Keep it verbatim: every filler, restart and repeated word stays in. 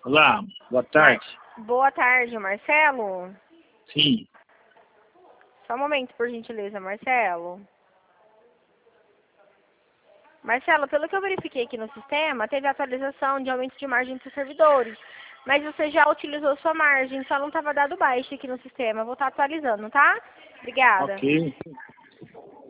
Olá, boa tarde. Boa tarde, Marcelo. Sim. Só um momento, por gentileza, Marcelo. Marcelo, pelo que eu verifiquei aqui no sistema, teve atualização de aumento de margem dos servidores. Mas você já utilizou sua margem, só não estava dado baixo aqui no sistema. Vou estar atualizando, tá? Obrigada. Ok.